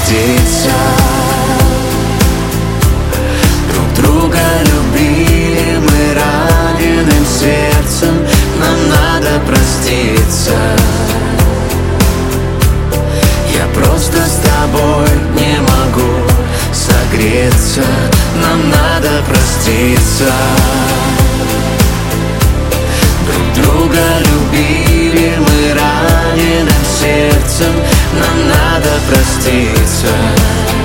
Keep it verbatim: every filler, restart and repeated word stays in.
проститься. Друг друга любили мы раненым сердцем, нам надо проститься. Я просто с тобой не могу согреться, нам надо проститься. Друг друга любили мы раненым сердцем, нам надо проститься.